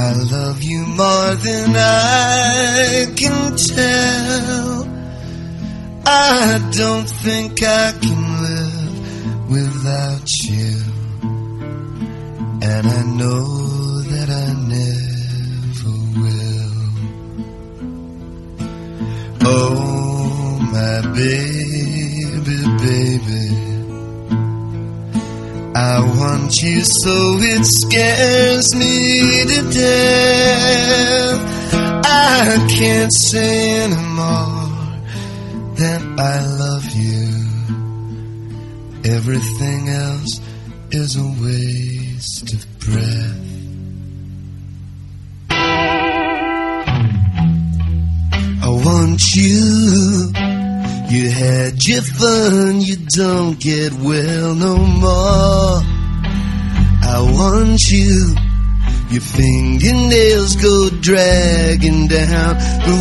I love you more than I can tell. I don't think I can live without you, and I know that I never will. Oh, my baby, baby, I want you so it scares me to death. I can't say anymore that I love you. Everything else is a waste of breath. I want you. You had your fun, you don't get well no more. I want you. Your fingernails go dragging down the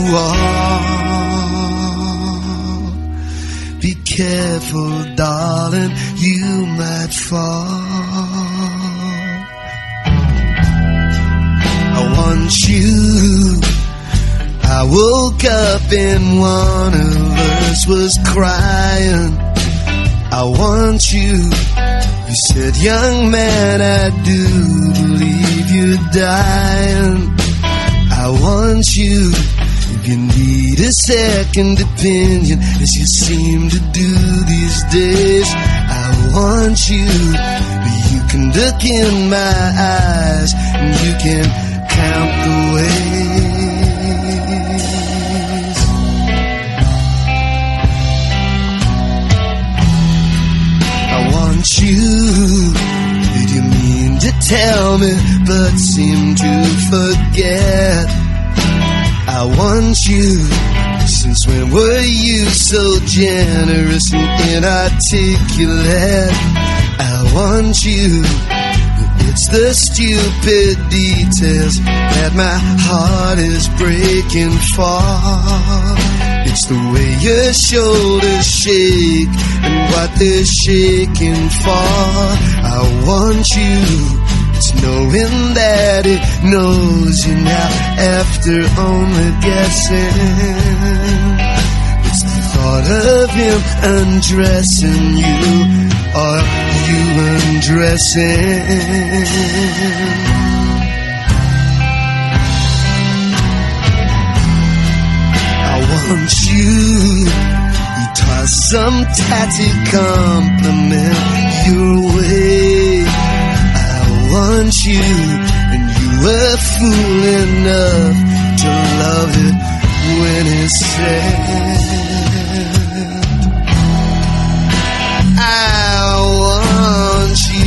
wall. Be careful, darling, you might fall. I want you. I woke up and one of us was crying. I want you. You said, young man, I do believe you're dying. I want you. If you need a second opinion, as you seem to do these days, I want you. You can look in my eyes and you can count the ways. You, did you mean to tell me but seem to forget? I want you. Since when were you so generous and inarticulate? I want you. It's the stupid details that my heart is breaking for. It's the way your shoulders shake and what they're shaking for. I want you. It's knowing that it knows you now after only guessing. It's the thought of him undressing you or you undressing. Want you toss some tatty compliment your way. I want you, and you were fool enough to love it when it's said. I want you.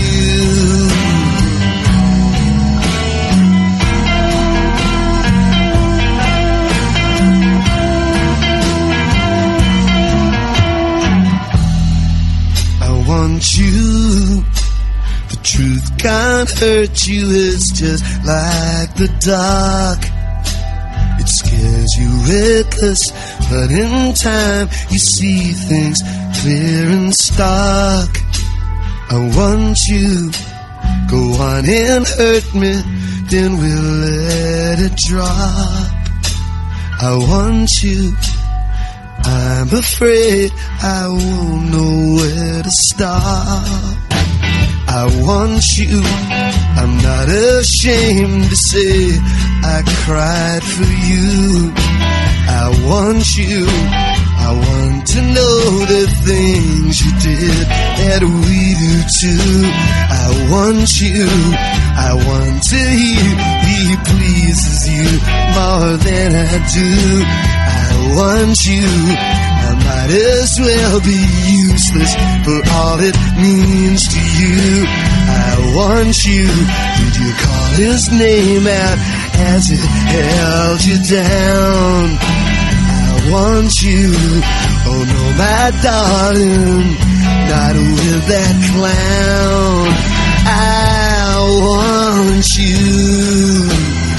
You, the truth can't hurt you, it's just like the dark. It scares you reckless, but in time you see things clear and stark. I want you, go on and hurt me, then we'll let it drop. I want you. I'm afraid I won't know where to stop. I want you. I'm not ashamed to say I cried for you. I want you. I want to know the things you did that we do too. I want you. I want to hear he pleases you more than I do. I want you. I might as well be useless for all it means to you. I want you. Did you call his name out as it held you down? I want you. Oh no, my darling, not with that clown. I want you.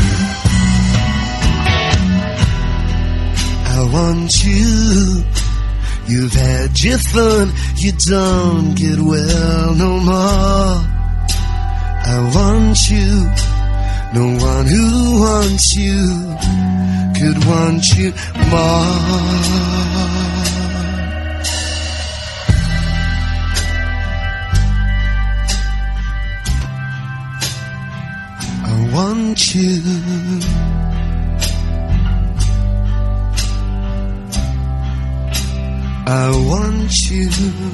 I want you. You've had your fun, you don't get well no more. I want you. No one who wants you could want you more. I want you. I want you.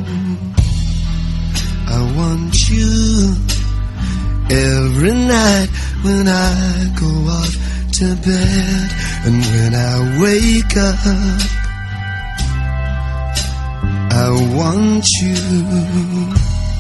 I want you every night when I go off to bed and when I wake up. I want you.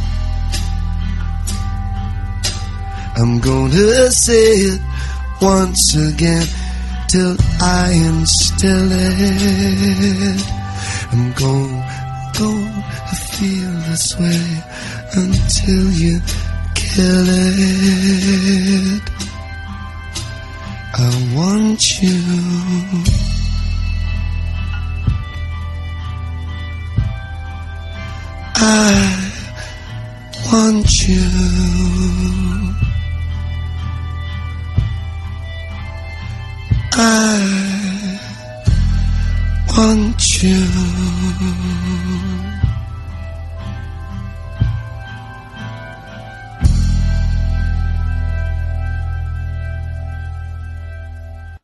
I'm gonna say it once again till I instill it. I'm gonna feel this way until you kill it. I want you. I want you. I want you.